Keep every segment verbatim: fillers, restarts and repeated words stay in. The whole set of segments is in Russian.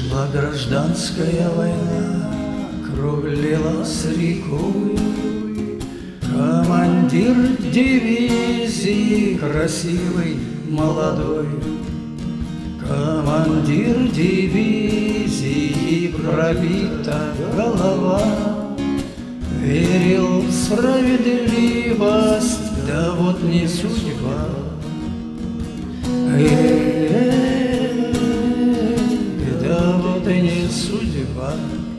Шла гражданская война, кровь лилась рекой. Командир дивизии красивый, молодой. Командир дивизии пробита голова. Верил в справедливость, да вот не судьба. Эх, да вот и не судьба.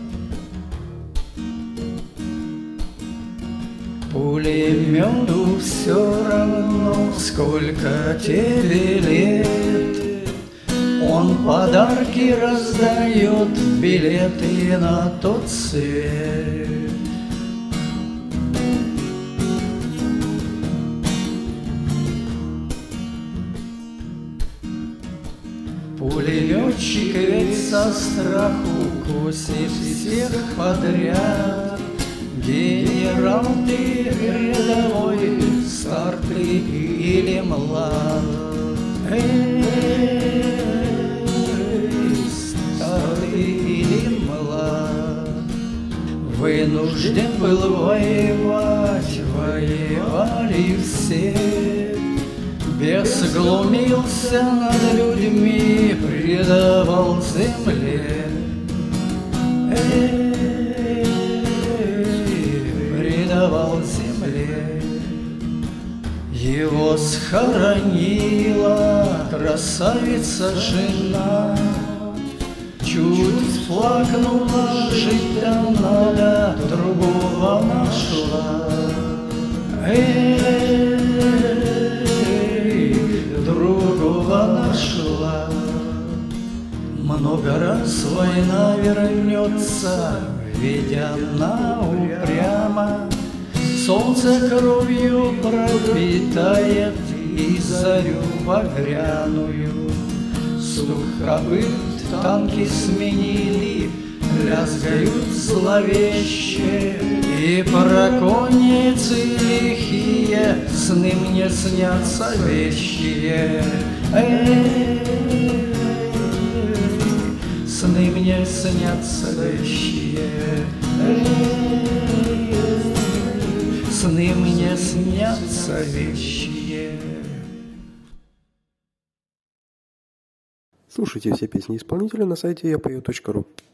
Пулемету все равно, сколько тебе лет. Он подарки раздает, билеты на тот свет. Пулеметчик ведь со страху косит всех подряд. Генерал ты рядовой, стар ты или млад. Эй, стар ты или млад. Вынужден был воевать, воевали все. Бес глумился над людьми, предавал земле. Эй, предавал земле. Его схоронила красавица жена. Чуть всплакнула, жить-то надо, другого нашла. Эй, другого нашла. Много раз война вернется, ведь она упряма. Солнце кровью пропитает и зарю багряную. Стук копыт танки сменили, лязгают зловеще. И параконницы лихие, сны мне снятся вещие. Эй, сны мне снятся вещие. Эй, сны мне снятся вещие. Слушайте все песни исполнителя на сайте я пою точка ру.